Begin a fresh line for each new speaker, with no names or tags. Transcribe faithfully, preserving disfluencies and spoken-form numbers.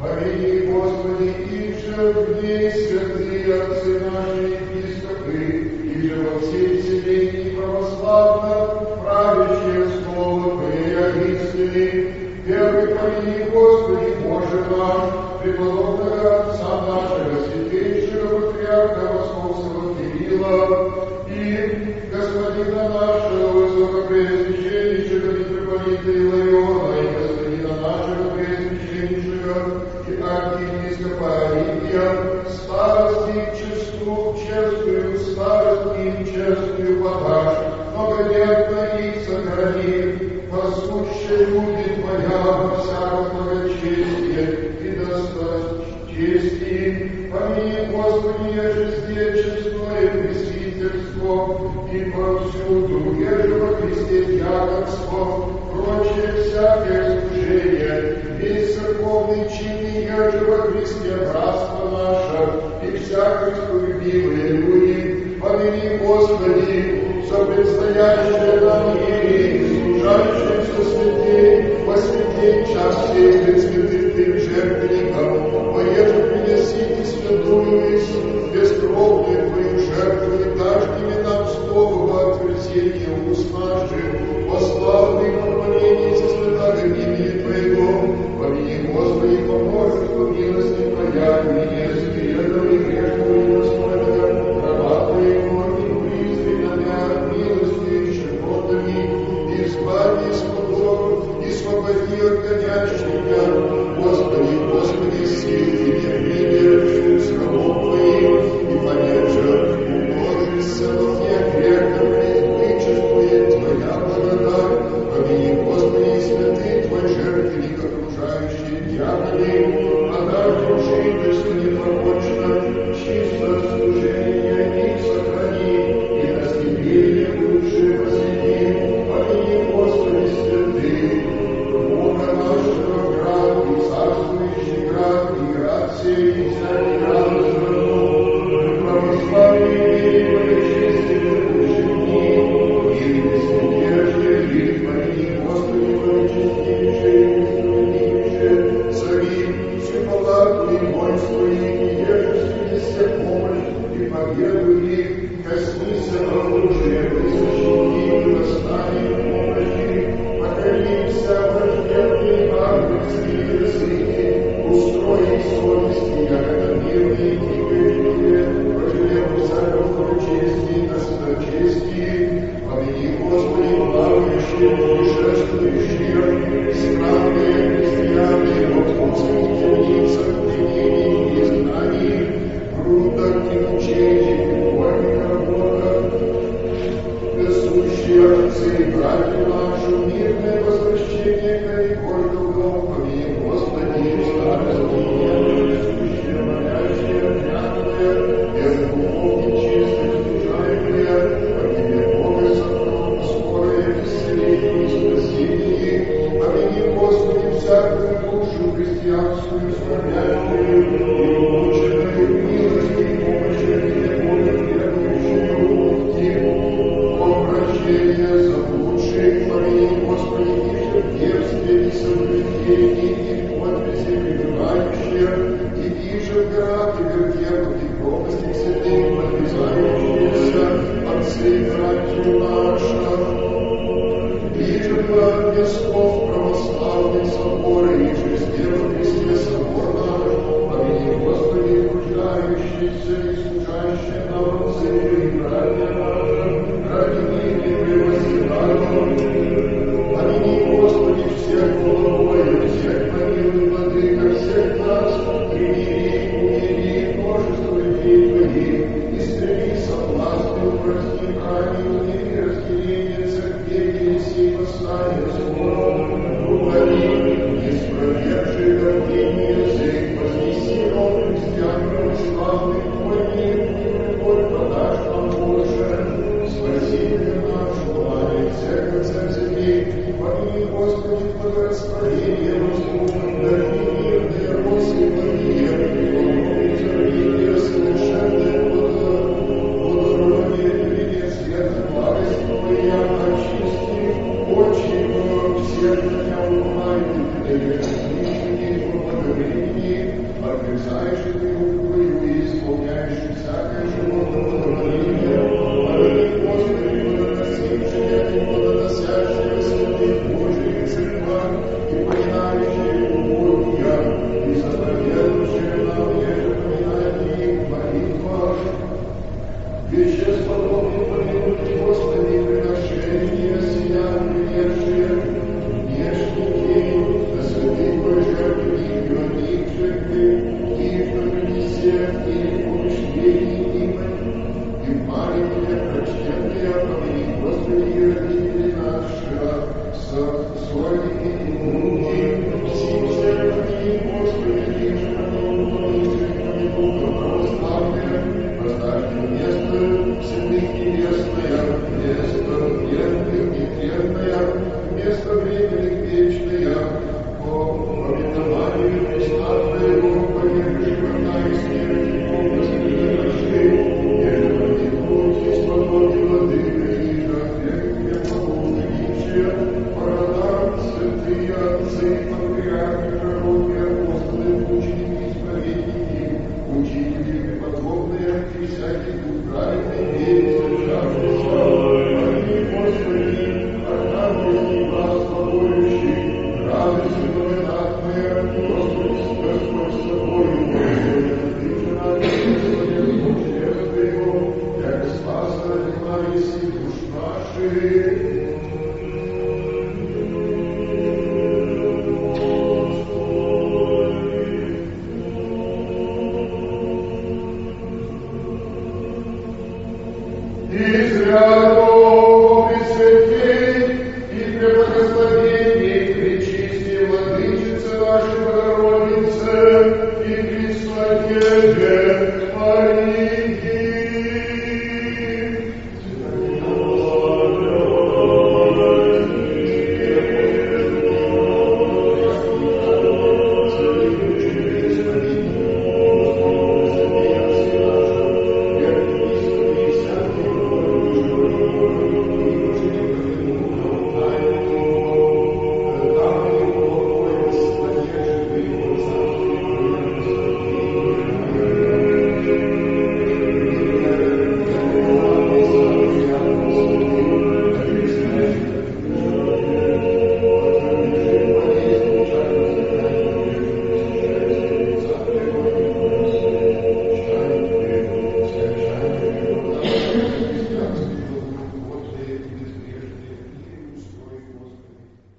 Помяни, Господи, их же в ней святые отцы наши епископы, и же во всей вселенной православно правящее слово Твоей истины. Первый помяни, Господи, Боже наш, преподобного отца нашего, святейшего патриарха Московского Кирилла, и господина нашего высокопреосвященнейшего митрополита Илариона, и господина нашего преосвященнейшего и архиепископа Арикия, старости честную, честную старость им честную подашь, многодетно их сохрани, посущая люди Твоя всякое благочестие и досточестие. Помяни, Господи, еже честное пресвитерство, и повсюду, еже во Христе дьяконство, прочее всякое служение, весь церковный чин, еже во Христе братство наше, и всякое любимые люди. Помяни, Господи, за предстоящее нам мире, служащимся святей, во святей час сей пред святым Ты жертвенником, поеже принесите святую и бескровную Твою жертву, и дашь нам слово во отверзение уст наших, во славу и поклонение со святаго имени Твоего. Помяни, Господи, по множеству милости Твоя, и неизведного и грешного и достойного, раба Твоего, и пристренная милостью и щедротами, и избави из-под и свободи от гонящих меня. Господи, Господи, сил и терпения, с рабов Твоих, и понеже умножишься во всех веках, вычествует Твоя благодать. Помяни, Господи, святый Твой жертвенник, окружающий диаконы, отдашь душительство непорочно, чисто служение их сохрани, и на степени лучше посети. Помяни, Господи, святый, Бога нашего град, и царствующий град, и град сей, и всякий град страну, православие и благочестие лучших дней, и пресвятейшее, и помяни, Господи, благочестившее, и справедливейшее, цари, всю палату и воинство их, и держишь все помощь, и победу их, коснися оружия, присущи и восстание помощи, покоримся враждебные ангельские языки, устрои совести, ягода мирные, тихое, пожалев всякого чести и досточестии. Помяни, Господи, плавающие, путешествующие, странные христиане, в отпускных темницах, пленении и изгнании, трудах и мучениях, и вольных работах, несущие отцы и братья наши, мирное возвращение Каликольду в дом. Помяни, Господи, старости и несущие, молящие, отвянутые, без духов нечистых, служаемые, по Тебе, Бога, сокров, скорое исцеление и спасение. Помяни, Господи, всякую душу христианскую, скорбящую и умученную милостью и помощью Тебе, Бога, верующую, и обращение заблудших. Помяни, Господи, и жертвенстве, и соблюдении, и подписи пребывающие, и иже в горах, и вертепах, и пропасти к святым, подвязающиеся, отцы и братья наши. Иже в Песков православный собор, и же сделал Христе собор наш. Помяни, Господи, отрицаешь ли ты